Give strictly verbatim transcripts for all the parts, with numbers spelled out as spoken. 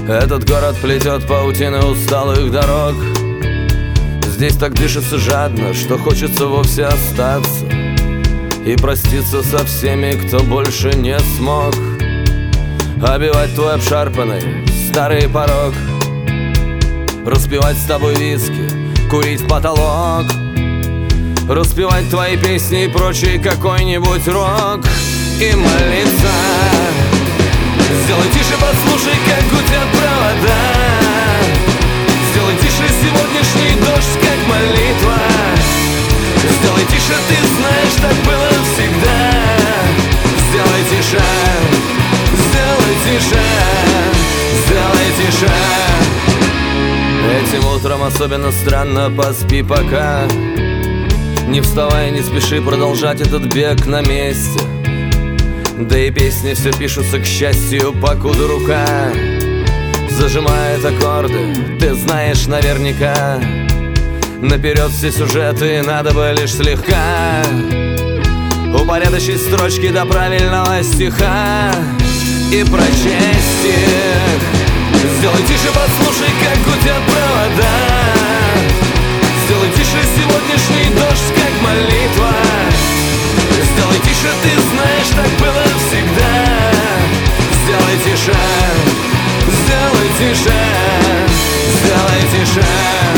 Этот город плетет паутины усталых дорог. Здесь так дышится жадно, что хочется вовсе остаться и проститься со всеми, кто больше не смог обивать твой обшарпанный старый порог, распивать с тобой виски, курить в потолок, распевать твои песни и прочий какой-нибудь рок и молиться. Сделай тише, послушай, как гудят провода. Сделай тише сегодняшний дождь, как молитва. Сделай тише, ты знаешь, так было всегда. Сделай тише, сделай тише, сделай тише. Этим утром особенно странно, поспи пока. Не вставай, не спеши продолжать этот бег на месте. Да и песни все пишутся, к счастью, покуда рука зажимает аккорды, ты знаешь наверняка. Наперед все сюжеты, надо бы лишь слегка упорядочить строчки до правильного стиха и прочесть их. Сделай тише, послушай, как гудят провода. Сделай тише сегодняшний дождь, как молитва. Сделай тише, ты знаешь, так было всегда. Сделай тише, сделай тише, сделай тише.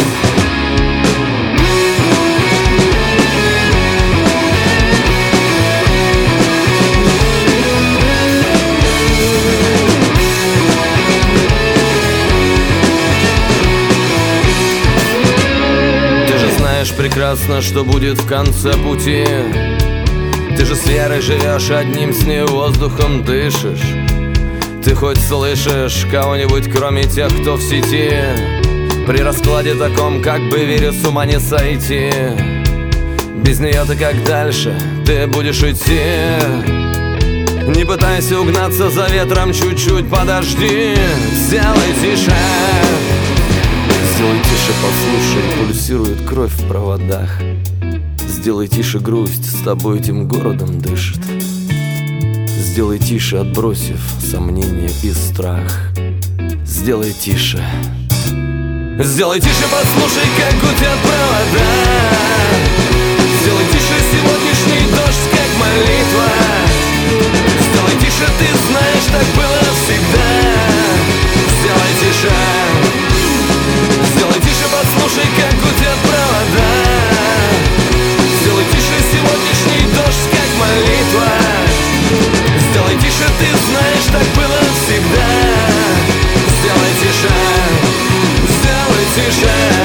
Ты же знаешь прекрасно, что будет в конце пути. Ты же с верой живешь, одним с ней воздухом дышишь. Ты хоть слышишь кого-нибудь, кроме тех, кто в сети? При раскладе таком, как бы вере с ума не сойти. Без нее ты как дальше, ты будешь идти. Не пытайся угнаться за ветром, чуть-чуть подожди. Сделай тише. Сделай тише, послушай, пульсирует кровь в проводах. Сделай тише, грусть с тобой этим городом дышит. Сделай тише, отбросив сомнения и страх. Сделай тише. Сделай тише, послушай, как гудят провода. Сделай тише сегодняшний дождь, как молитва. Сделай тише, ты знаешь, так было всегда. Сделай тише. Сделай тише, послушай, как гудят провода. Сделай тише сегодняшний дождь, как молитва. Сделай тише, ты знаешь, так было всегда. Сделай тише, сделай тише.